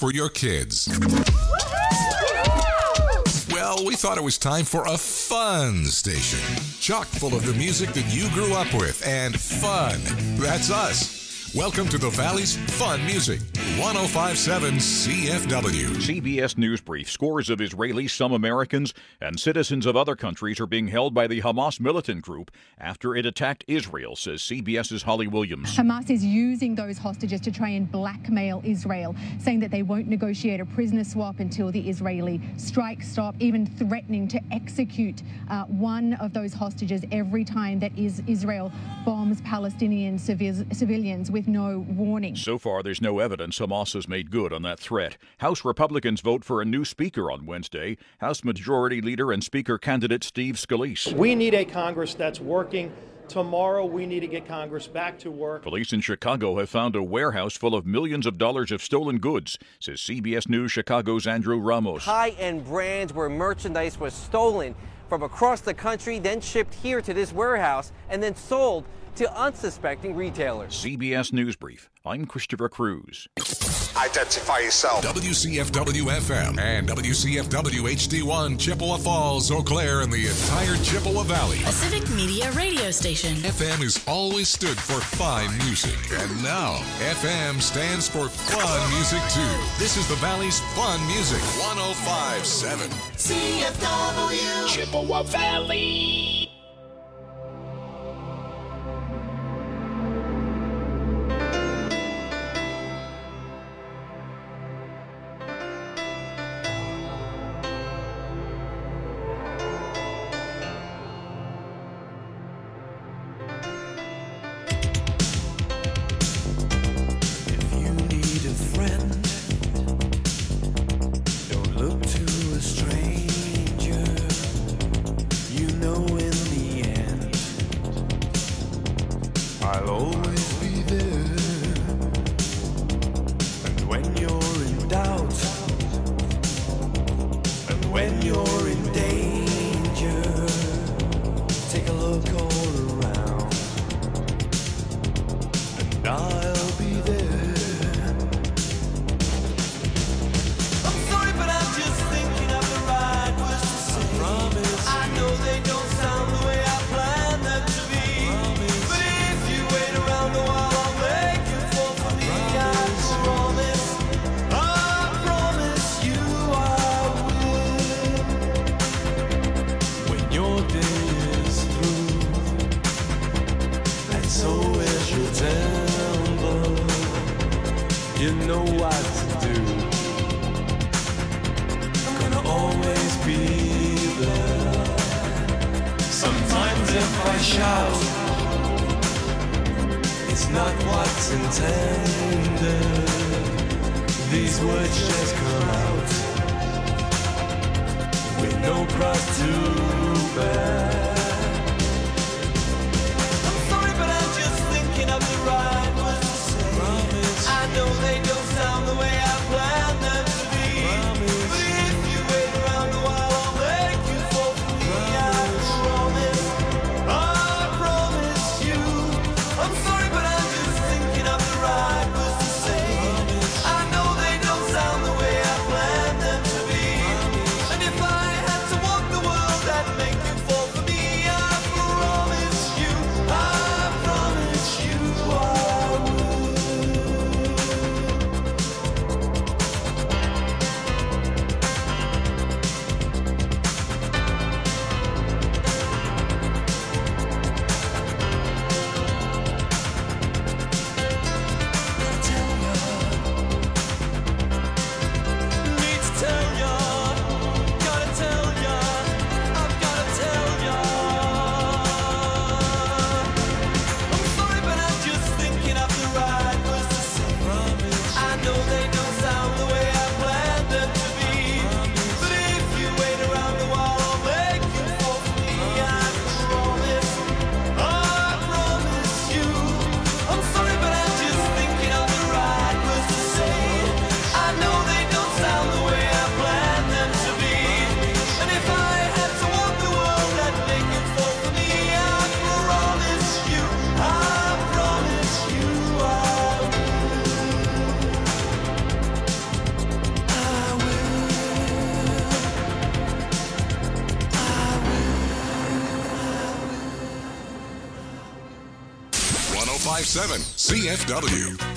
for your kids. Well, we thought it was time for a fun station. Chock full of the music that you grew up with, and fun. That's us. Welcome to the Valley's Fun Music, 105.7 CFW. CBS News Brief. Scores of Israelis, some Americans, and citizens of other countries are being held by the Hamas militant group after it attacked Israel, says CBS's Holly Williams. Hamas is using those hostages to try and blackmail Israel, saying that they won't negotiate a prisoner swap until the Israeli strike stop, even threatening to execute one of those hostages every time that Israel bombs Palestinian civilians with no warning. So far, there's no evidence Hamas has made good on that threat. House Republicans vote for a new speaker on Wednesday. House Majority Leader and Speaker candidate Steve Scalise. We need a Congress that's working. Tomorrow, we need to get Congress back to work. Police in Chicago have found a warehouse full of millions of dollars of stolen goods, says CBS News Chicago's Andrew Ramos. High-end brands where merchandise was stolen from across the country, then shipped here to this warehouse, and then sold to unsuspecting retailers. CBS News Brief. I'm Christopher Cruz. Identify yourself. WCFW-FM and WCFW-HD1, Chippewa Falls, Eau Claire, and the entire Chippewa Valley. A civic media radio station. FM has always stood for fine music. And now, FM stands for fun music, too. This is the Valley's Fun Music, 105.7 CFW, Chippewa Valley. And if I had to walk the world, that'd make you fall for me. 1057 CFW.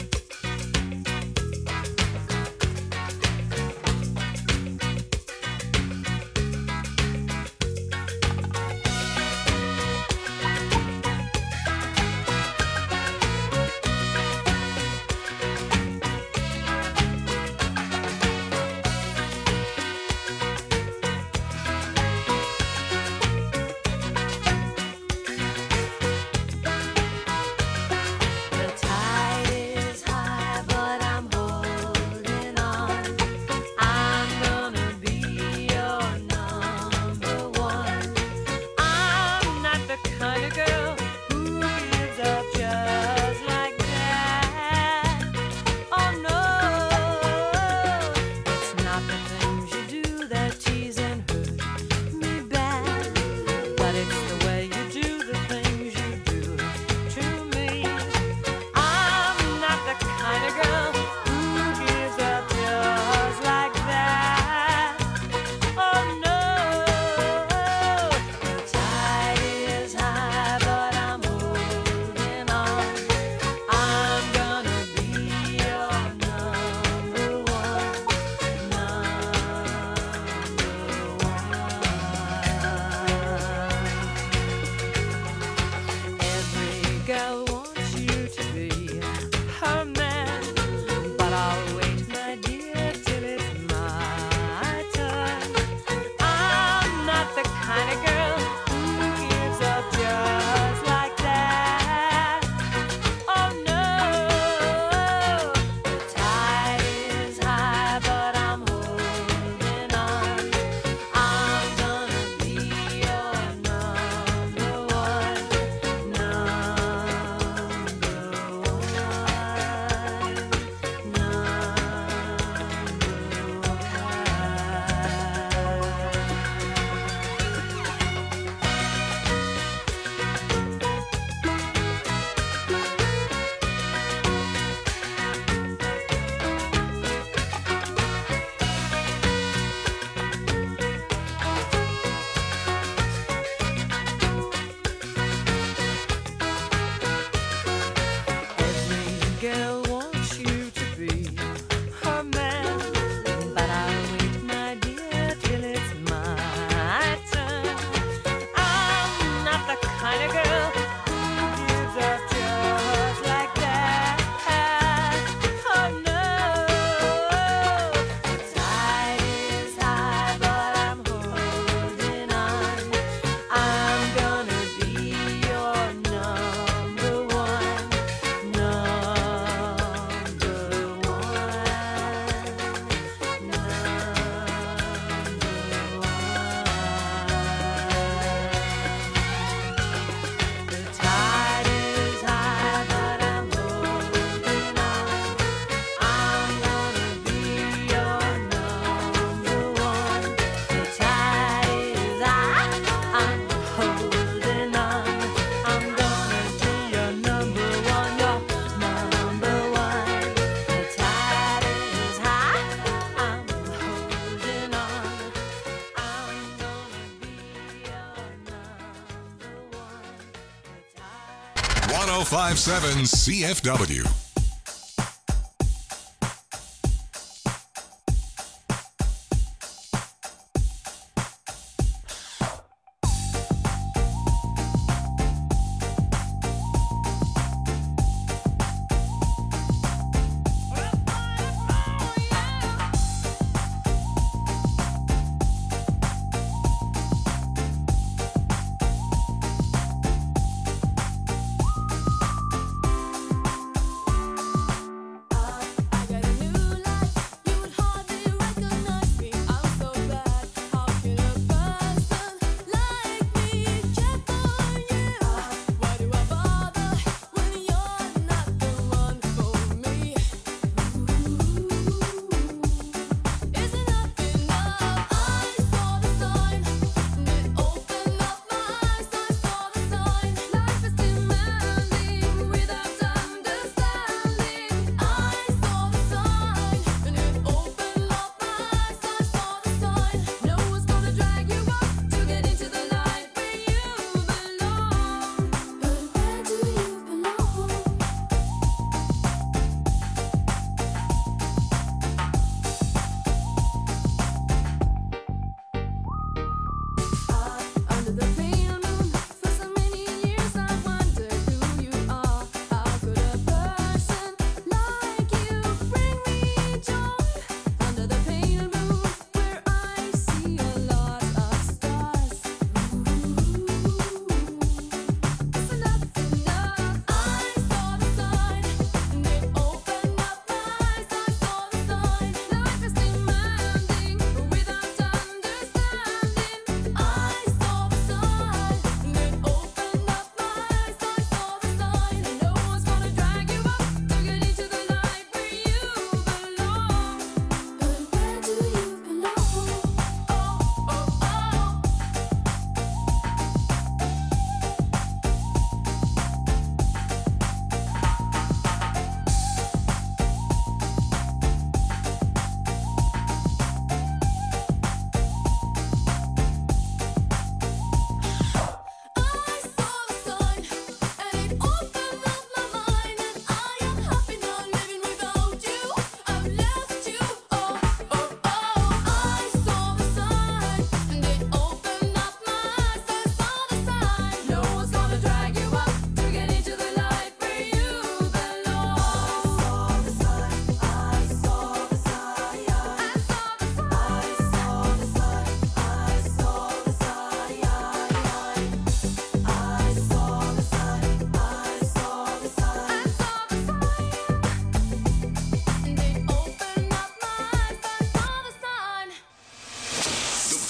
.570 CFW.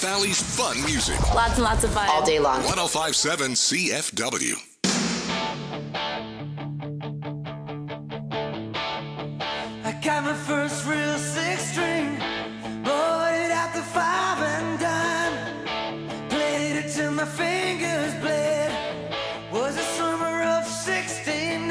Valley's fun music. Lots and lots of fun. All day long. 105.7 CFW. I got my first real six-string, bought it at the 5 and dime, played it till my fingers bled. Was the summer of '69.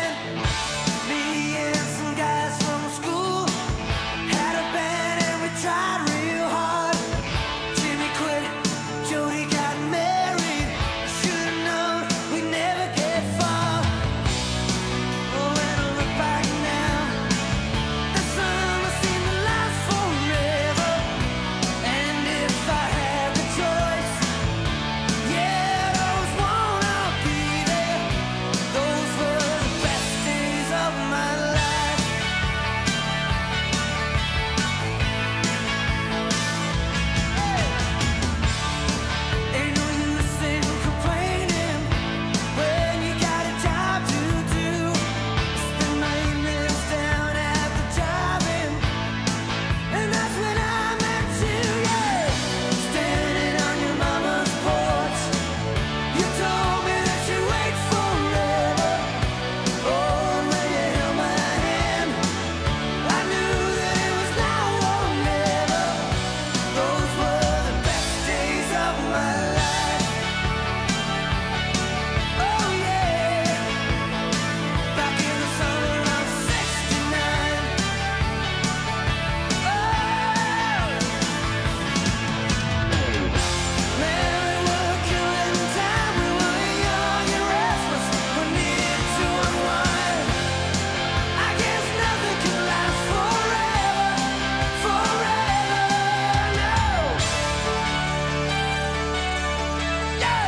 Me and some guys from school had a band and we tried real hard. Jimmy quit, Jody got married. Should've known we'd never get far. Oh, when I look back now, the summer seemed to last forever. And if I had the choice, yeah, I'd always wanna be there. Those were the best days of my life. Ain't no use in complaining when you got a job to do. Spend my evenings down at the drive-in, and that's when I met you, yeah. Standing on your mama's porch, you told me that you'd wait forever. Oh, when you held my hand, I knew that it was now or never. Those were the best days of my life. Oh yeah, back in the summer of '69. Oh, man, we were killing time. We were young and restless. We needed to unwind. I guess nothing can last forever, no. Yeah.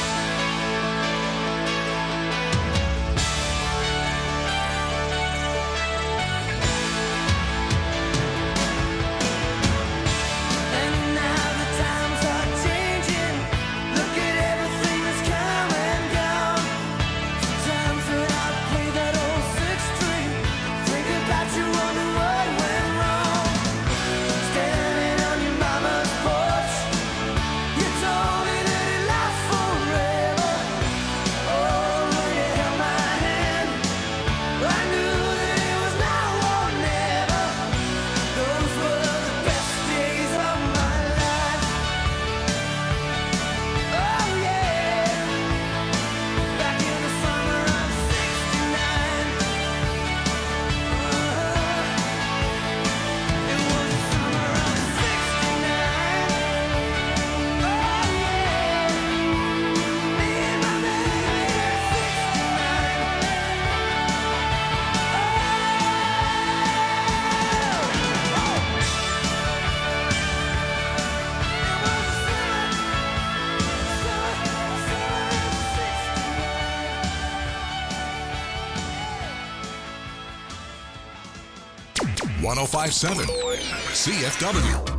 And now the times are changing. Look at everything that's come and gone. Sometimes when I play that old six-string, think about you, wonder what went wrong. Standing on your mama's porch, you told me that it lasts forever. Oh, when you held my hand, I knew that it was now or never. Those were the best days of my life. Oh yeah, back in the summer of '69. It was the summer of '69. Oh yeah, me and my baby at '69. 105.7 CFW.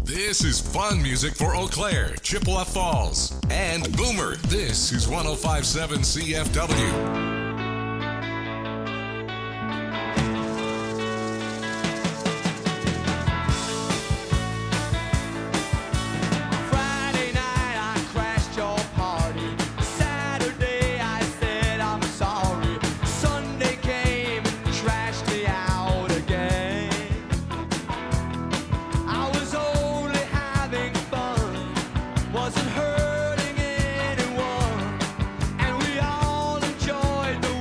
This is fun music for Eau Claire, Chippewa Falls, and Boomer. This is 105.7 CFW. Wasn't hurting anyone, and we all enjoyed the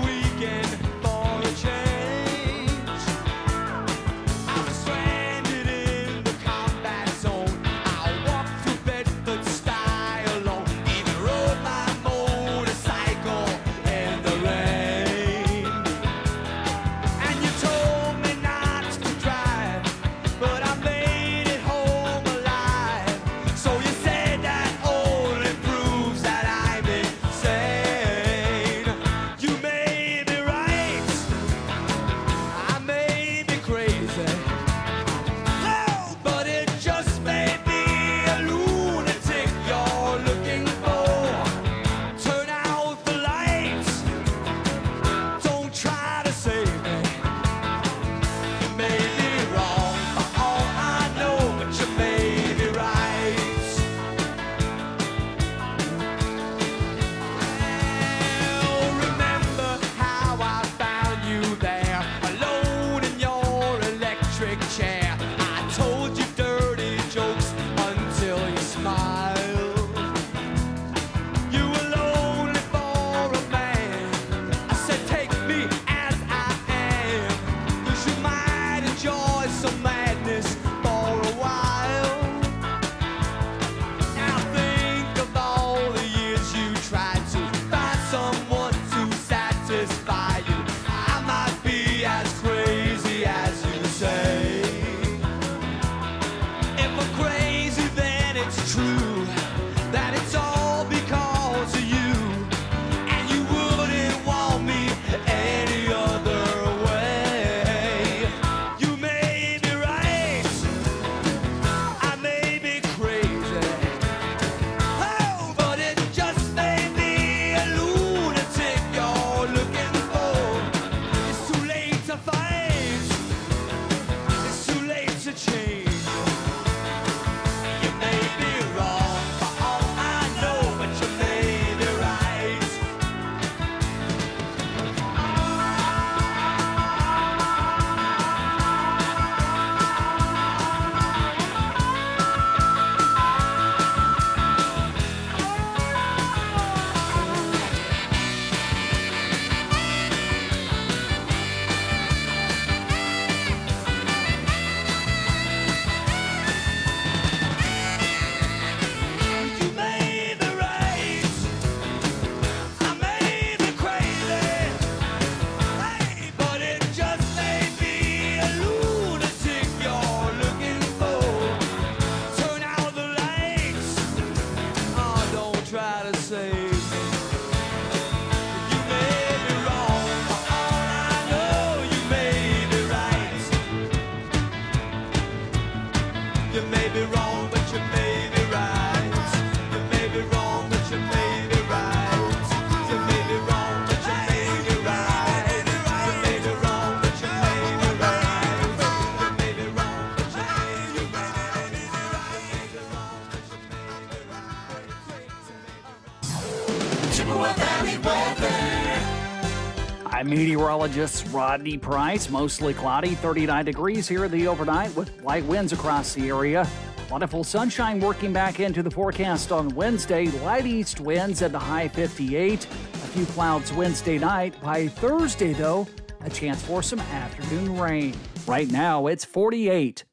I'm meteorologist Rodney Price. Mostly cloudy, 39 degrees here in the overnight with light winds across the area. Plentiful sunshine working back into the forecast on Wednesday. Light east winds at the high 58. A few clouds Wednesday night. By Thursday, though, a chance for some afternoon rain. Right now, it's 48.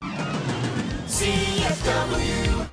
CFW.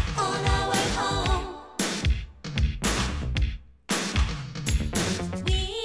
We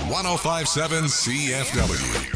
1057 CFW.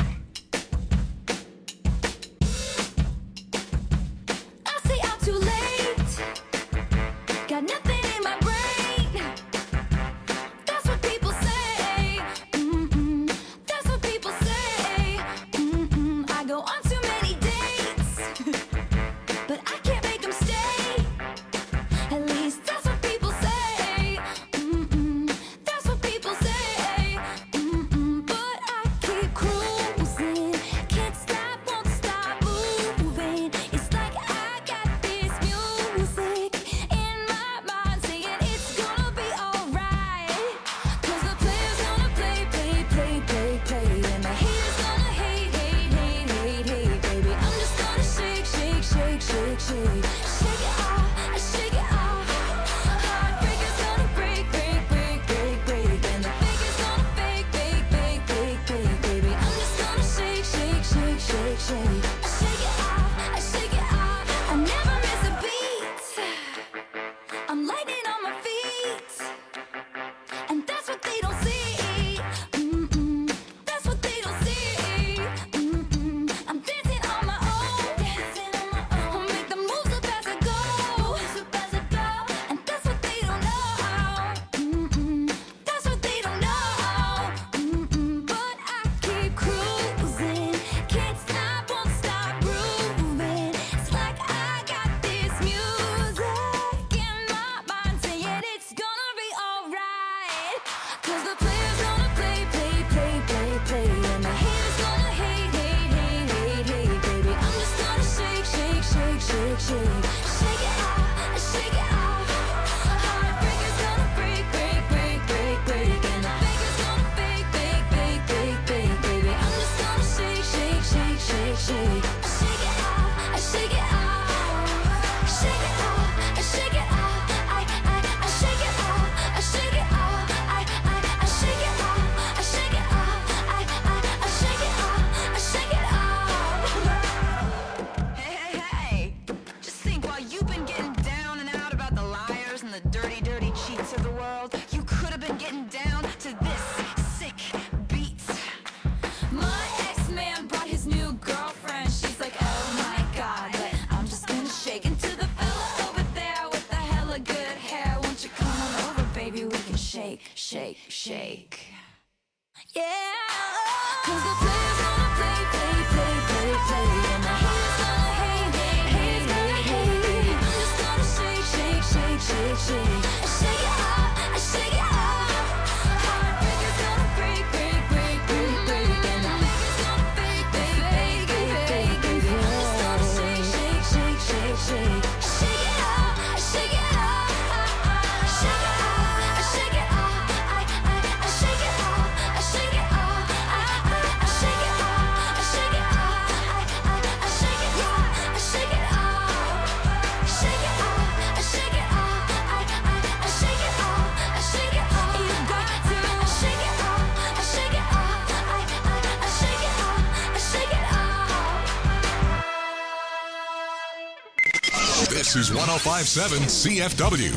This is 1057 CFW.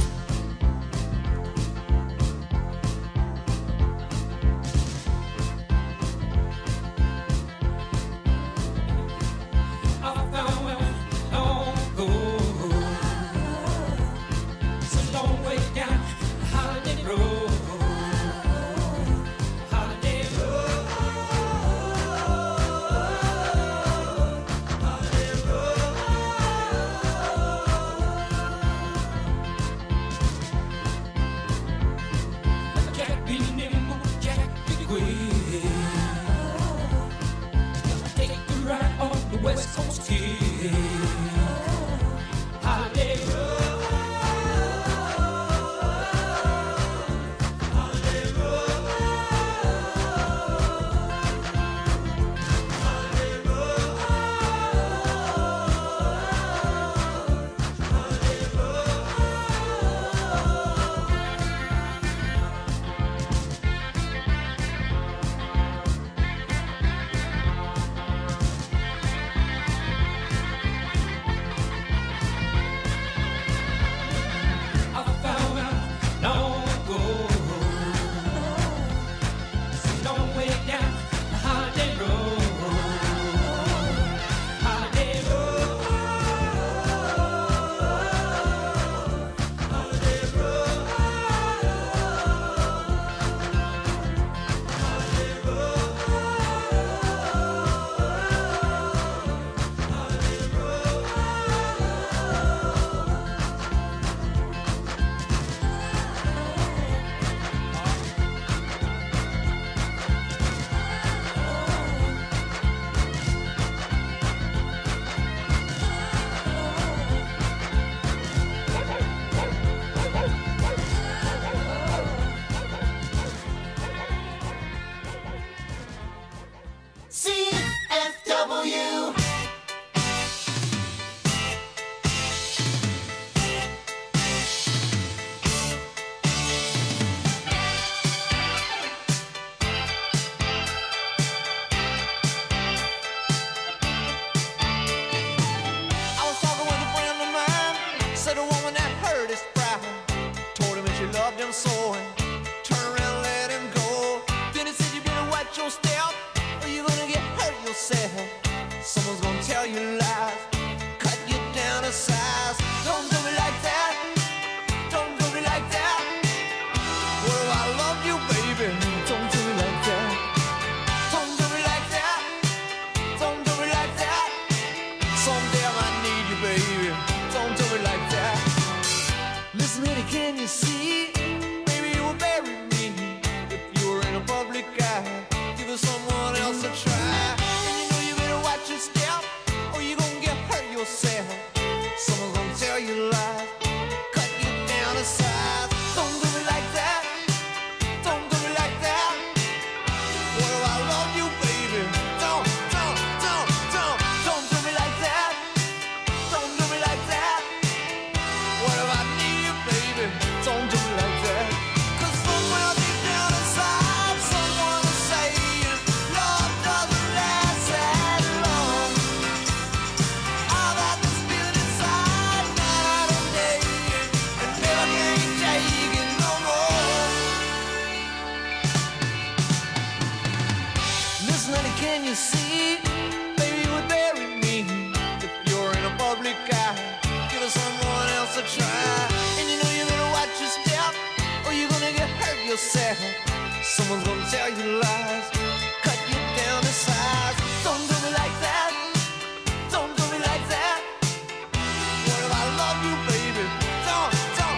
you see, baby, you would bury me if you're in a public eye. Give someone else a try, and you know you're gonna watch your step, or you're gonna get hurt yourself. Someone's gonna tell you lies, cut you down to size. Don't do me like that. Don't do me like that. What if I love you, baby? Don't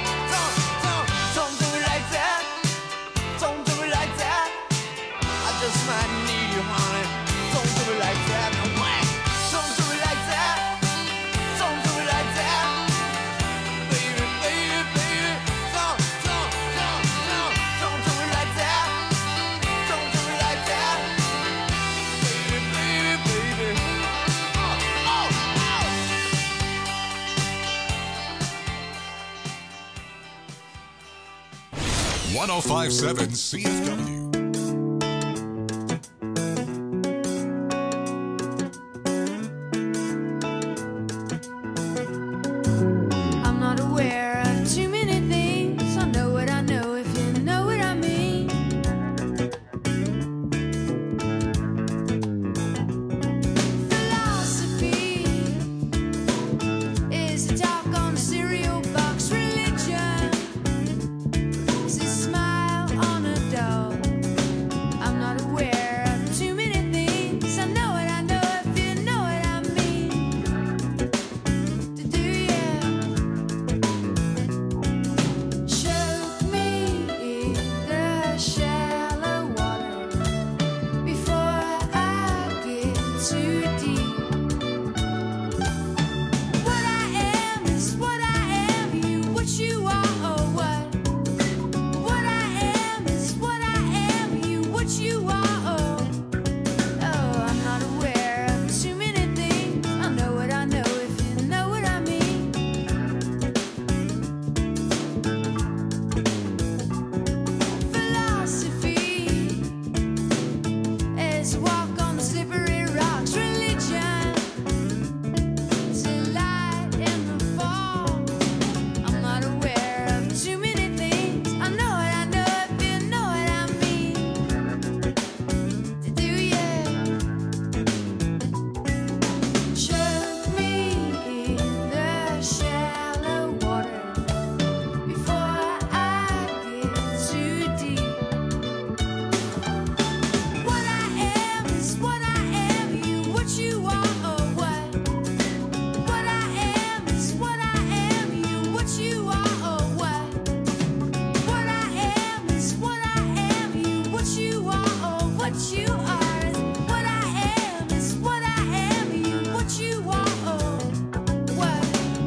do me like that. Don't do me like that. I just might need you, honey. Don't do me like that. No way. Don't do me like that. Don't do me like that. Baby, baby, baby. Don't do me like that. Don't do me like that. Baby, baby, baby. Oh, oh, oh. 105.7 CFW. I'm not aware of too many things. I know what I know, if you know what I mean. Philosophy is a talk on a cereal box. Religion is a smile on a doll. I'm not aware of too many things. I know what I know, if you know what I mean. To do you choke me in the shallow water before I get too deep? What I am is what I am, you what you are or what? What I am is what I am, you what you are or oh, I'm not aware of too many things. I know what I know, if you know what I mean. Philosophy is a walk on the slippery rocks. Religion is a light in the fall. I'm not aware of too many things. I know what I know, if you know what I mean. To do you choke me in the shallow water before I get too deep? What I am is what I am, you what you are or what? What I am is what I am, you what you are or what? What I am is what I am, you what you are or what you are. What I am is what I am, you what you are or what?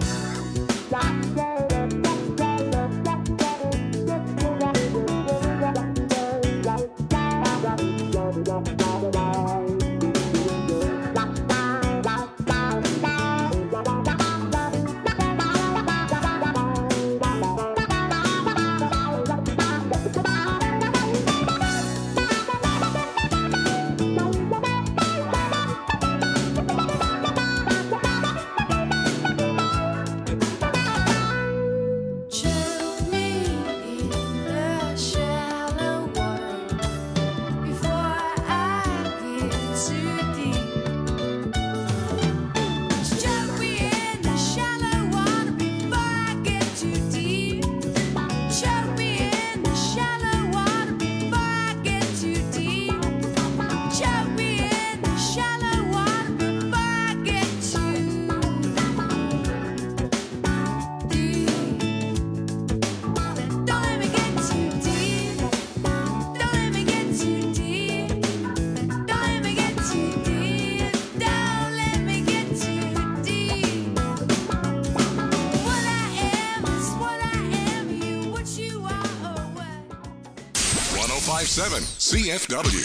Choke me in the shallow water before I get too deep. Choke me in the shallow water before I get too deep. Choke me in the shallow water before I get too deep. Choke me in the shallow water before I get too deep. Don't let me get too deep. Don't let me get too deep. Don't let me get too deep. Don't let me get too deep. What I am is what I am, you what you are or what? 105.7 CFW.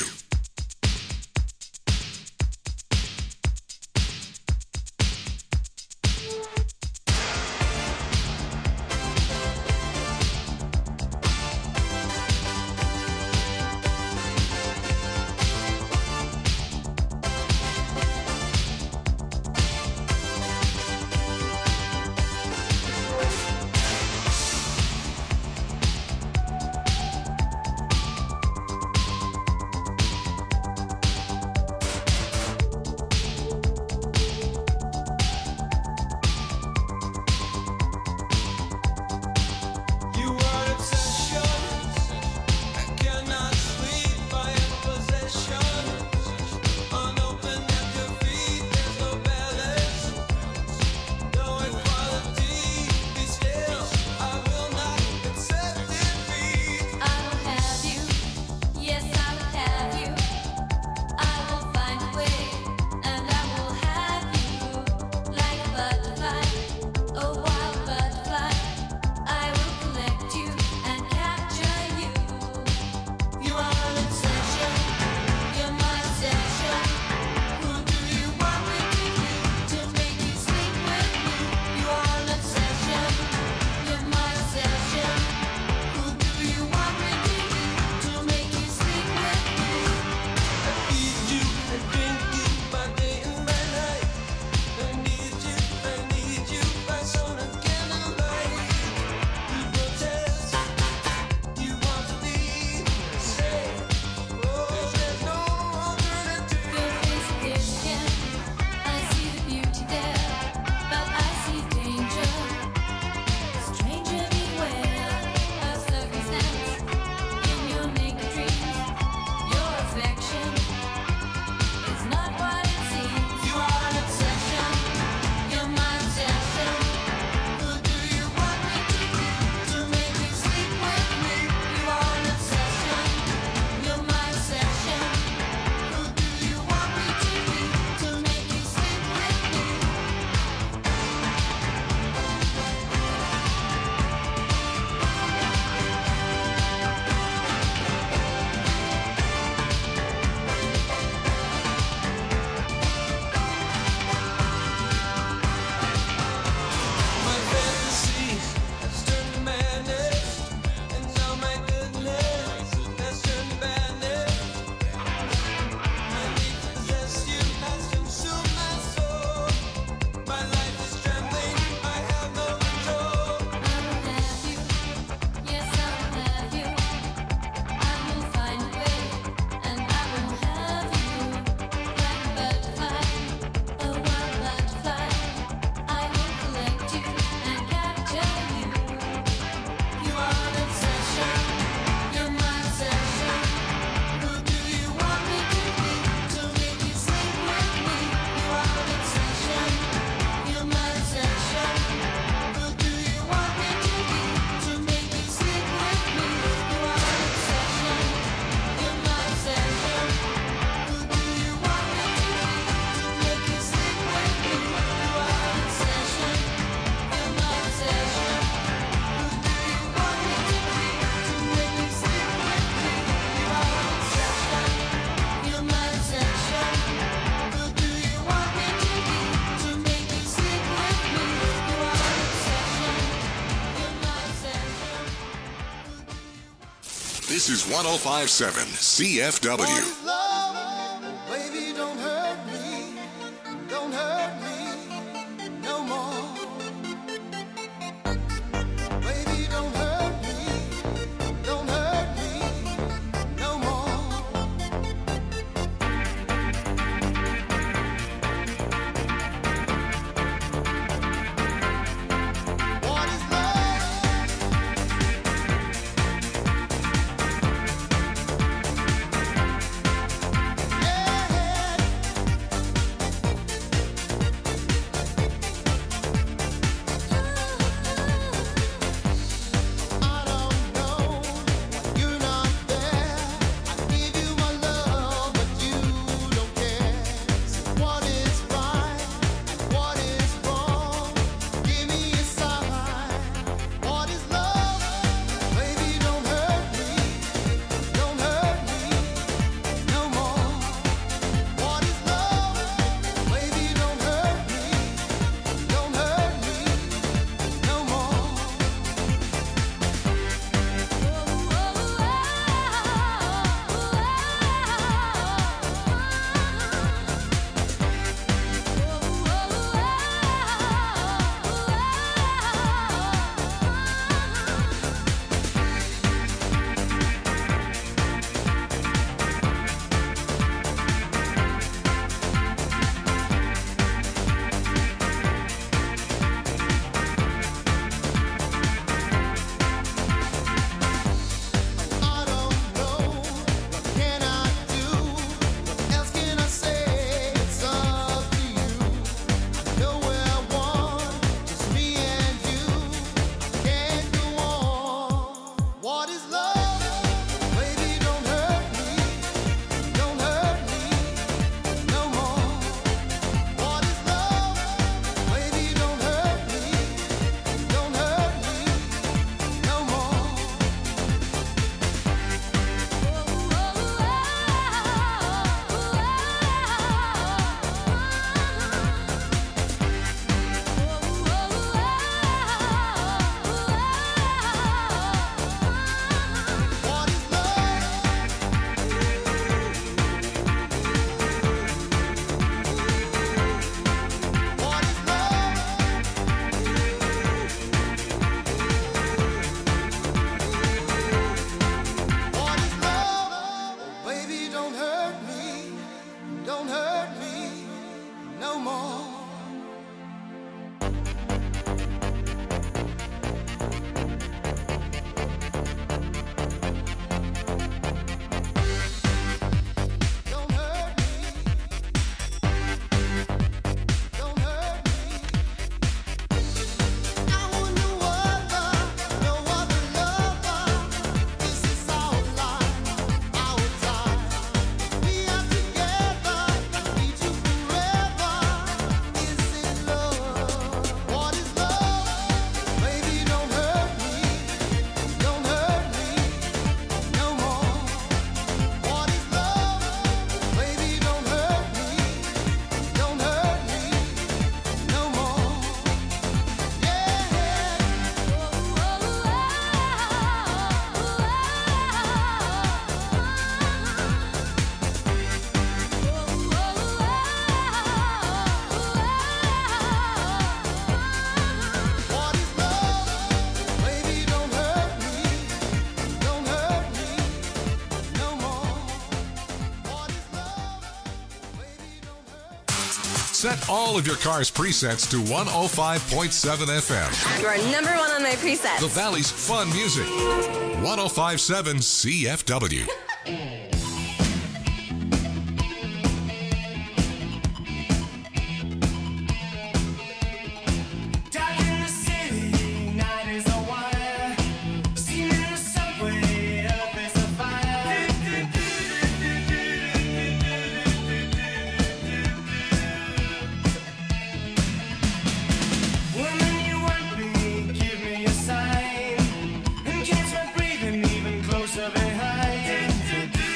This is 105.7 CFW. Baby, don't hurt me. Don't hurt me no more. Baby, don't hurt me. Don't hurt me no more. What is Set all of your car's presets to 105.7 FM. You are number one on my presets. The Valley's fun music. 105.7 CFW. Breathing even closer behind.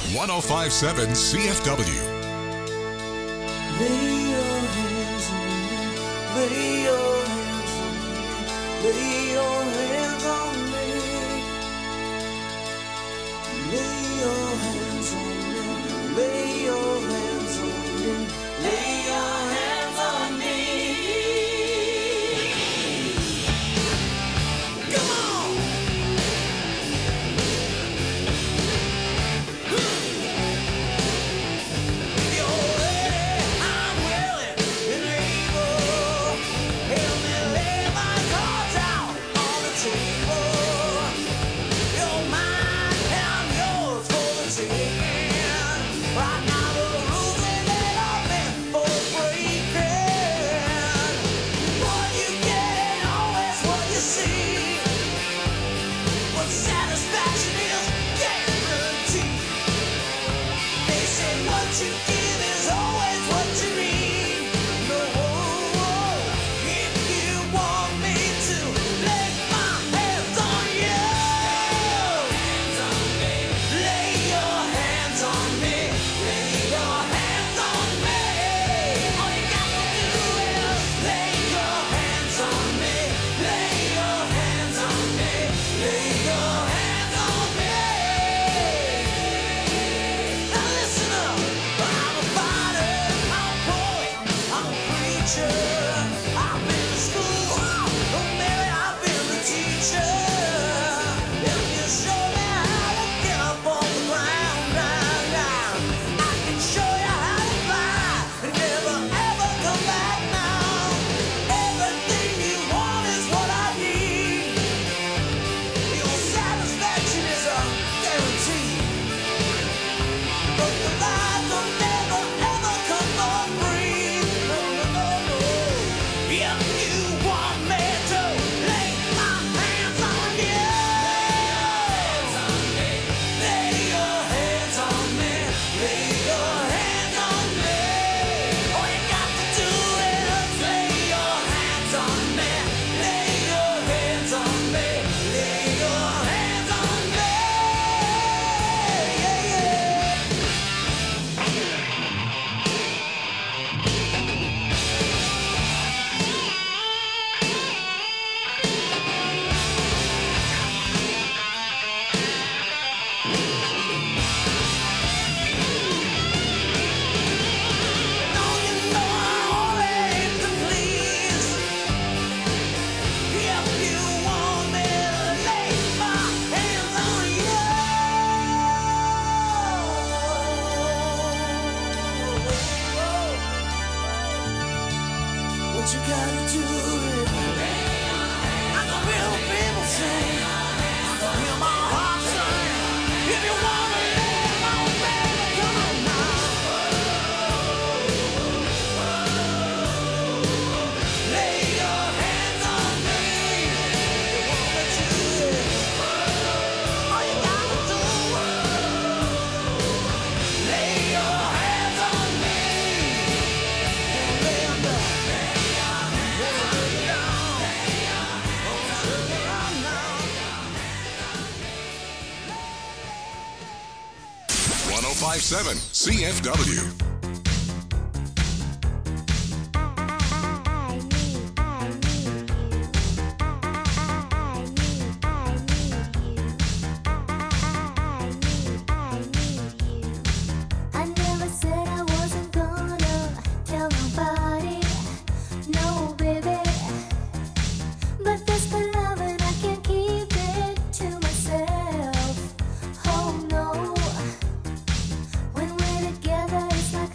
1057 CFW. Lay your hands on me. Lay your hands on me. Lay your hands on me. Lay your hands on me. Lay your hands on me. Lay your hands on me. Come on. You're ready, I'm willing and able. Help me lay my cards out on the table. You're mine and yours for the taking. Right now the rules ain't let up in for breaking. What you get ain't always what you see. What satisfaction is guaranteed. They say what you give is always what you need. No, if you want me to lay my hands on you, lay your hands on me, lay your hands on me. All you got to do is lay your hands on me, lay your hands on me, lay your hands on me. Now listen up, I'm a fighter, I'm a poet, I'm a preacher. I've been to school, oh Mary, I've been the teacher. If you show me how to get up on the ground, I can show you how to fly and never ever come back now. Everything you want is what I need. Your satisfaction is a guarantee. But the lies don't never ever come for free. No, no, no, no. If you want me to lay my hands on you, lay your hands on me, lay your hands on me. All you got to do is lay your hands on me, lay your hands on me, lay your hands on me. Yeah, yeah. 1057 CFW. When we're together, it's like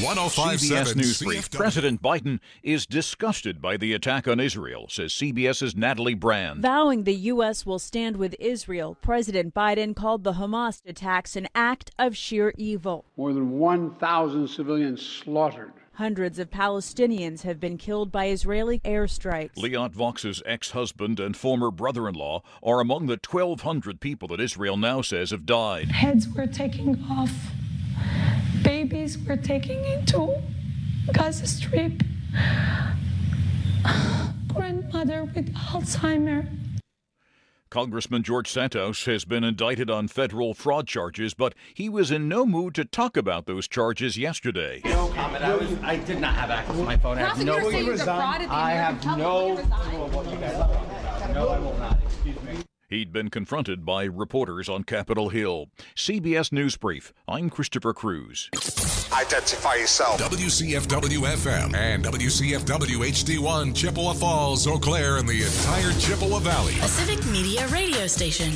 1057 CBS News Brief. CFW. President Biden is disgusted by the attack on Israel, says CBS's Natalie Brand. Vowing the U.S. will stand with Israel, President Biden called the Hamas attacks an act of sheer evil. More than 1,000 civilians slaughtered. Hundreds of Palestinians have been killed by Israeli airstrikes. Liat Vox's ex-husband and former brother-in-law are among the 1,200 people that Israel now says have died. Heads were taking off. Babies were taking into Gaza Strip. Grandmother with Alzheimer. Congressman George Santos has been indicted on federal fraud charges, but he was in no mood to talk about those charges yesterday. No comment. I did not have access to my phone. I have no clue. I have no clue what you guys are talking about. No, I will not. Excuse me. He'd been confronted by reporters on Capitol Hill. CBS News Brief. I'm Christopher Cruz. Identify yourself. WCFW-FM and WCFW-HD1, Chippewa Falls, Eau Claire, and the entire Chippewa Valley. A Civic Media radio station.